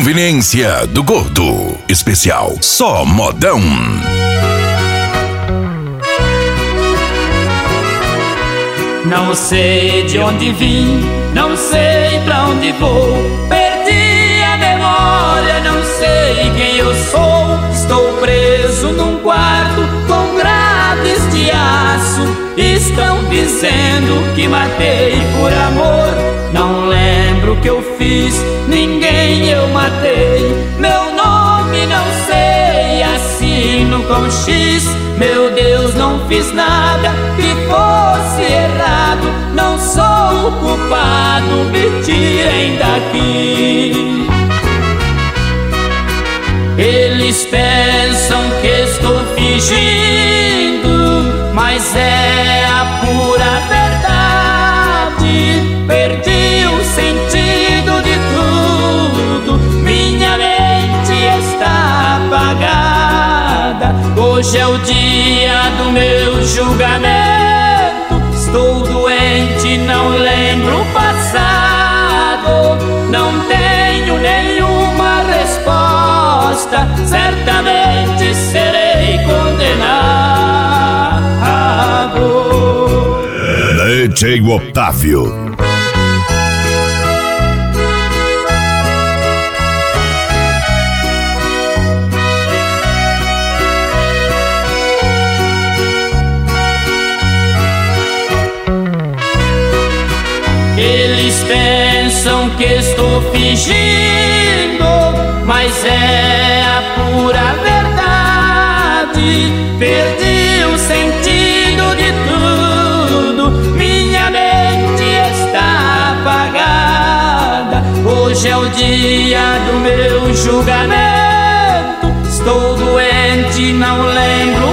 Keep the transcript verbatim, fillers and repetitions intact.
conveniência do Gordo. Especial Só Modão. Não sei de onde vim, não sei pra onde vou. Perdi a memória, não sei quem eu sou. Estou preso num quarto com grades de aço. Estão dizendo que matei por amor. Não lembro o que eu fiz, ninguém eu matei. Meu nome não sei, assino com X. Meu Deus, não fiz nada que fosse errado. Não sou o culpado, me tirem daqui. Eles pensam que estou fingindo, mas é a pura verdade. Perdi o sentido de tudo, minha mente está apagada. Hoje é o dia do meu julgamento. Estou doente, não lembro o passado. Não tenho nenhuma resposta, certamente serei condenado. D J Otávio. Eles pensam que estou fingindo, mas é a pura verdade. Perdi o sentido de tudo, minha mente está apagada. Hoje é o dia do meu julgamento. Estou doente, não lembro